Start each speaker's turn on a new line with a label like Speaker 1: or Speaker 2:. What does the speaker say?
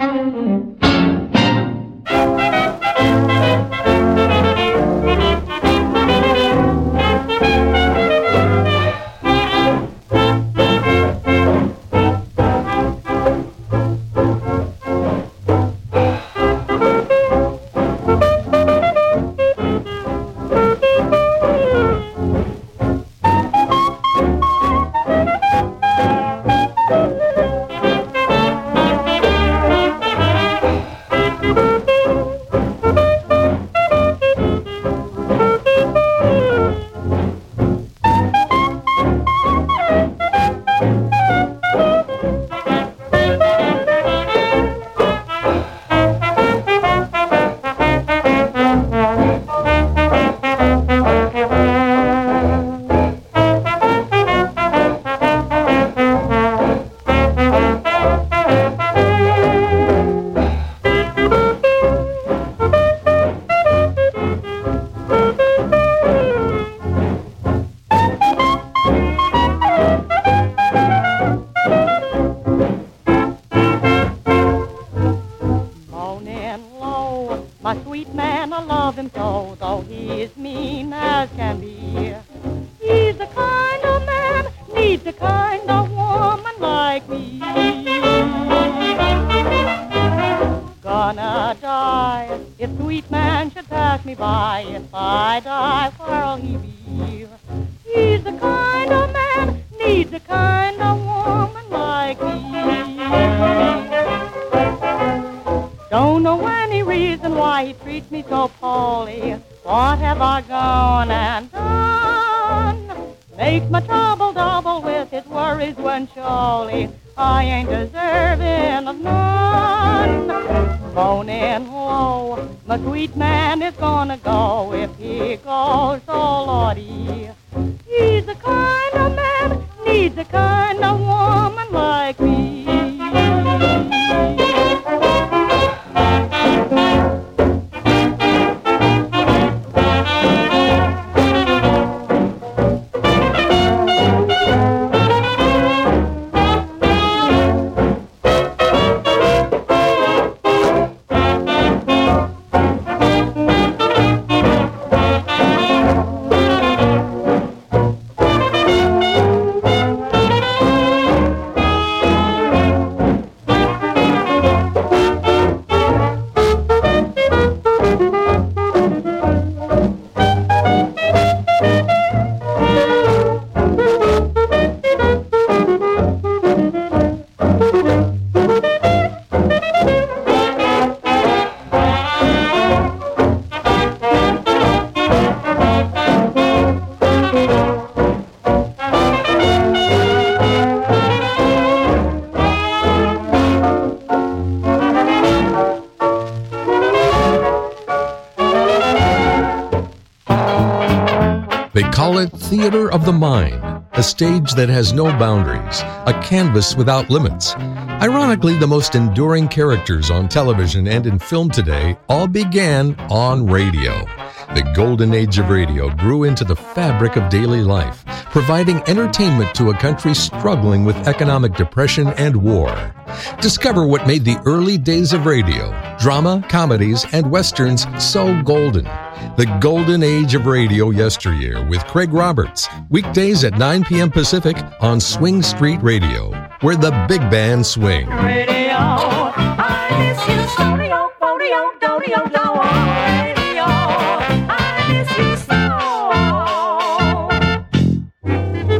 Speaker 1: They call it Theater of the Mind, a stage that has no boundaries, a canvas without limits. Ironically, the most enduring characters on television and in film today all began on radio. The golden age of radio grew into the fabric of daily life, providing entertainment to a country struggling with economic depression and war. Discover what made the early days of radio, drama, comedies, and westerns so golden. The Golden Age of Radio Yesteryear with Craig Roberts, weekdays at 9 p.m. Pacific on Swing Street Radio, where the big band swing.
Speaker 2: Radio, I miss you, Sonio, Bonio, Donio, Donio.